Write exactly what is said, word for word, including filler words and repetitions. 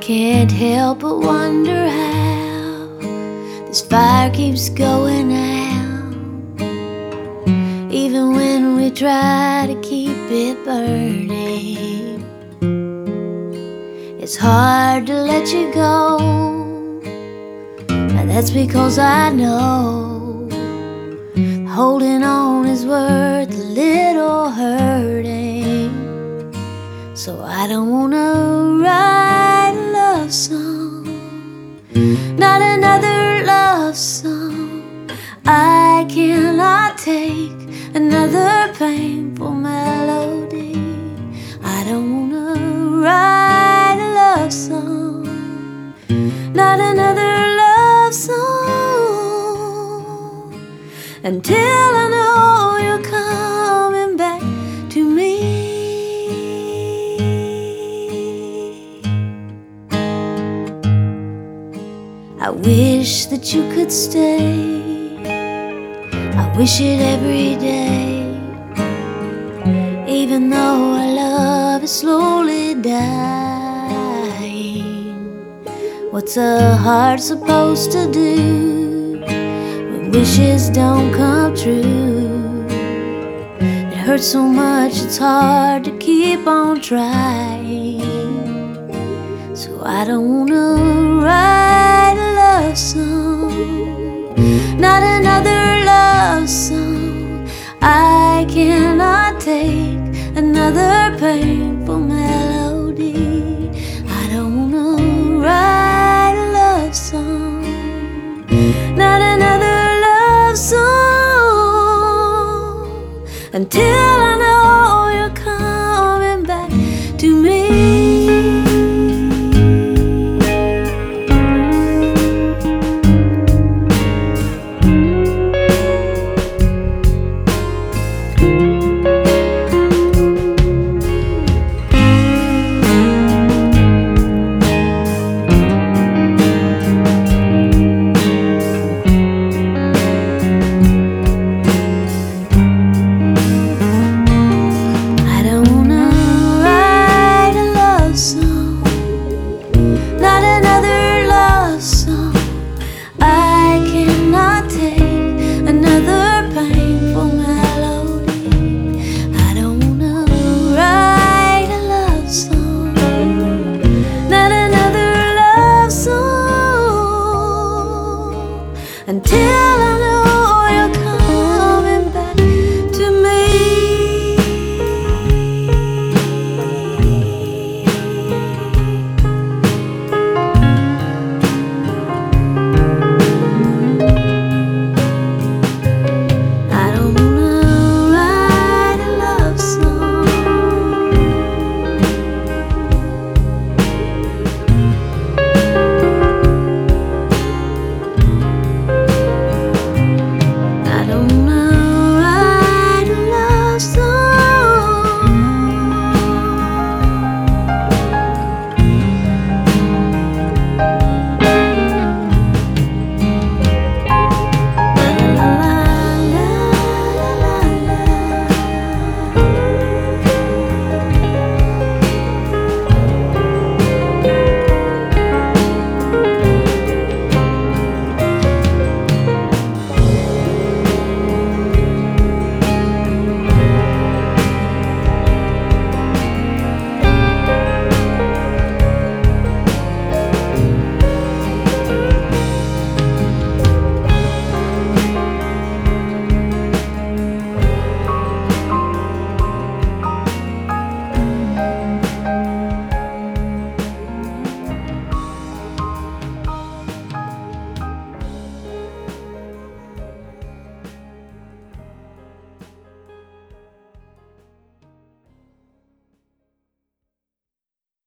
can't help but wonder how this fire keeps going out, even when we try to keep it burning. It's hard to let you go, and that's because I know holding on is worth a little hurting. So I don't wanna write a love song, not another love song. I cannot take another painful melody. I don't wanna write a love song, not another love song, until I know you're coming back to me. I wish that you could stay, I wish it every day, even though our love is slowly dying. What's a heart supposed to do when wishes don't come true? It hurts so much it's hard to keep on trying. So I don't wanna write a love song, not another love song. I cannot take another painful melody. I don't wanna write a love song, not another love song, until I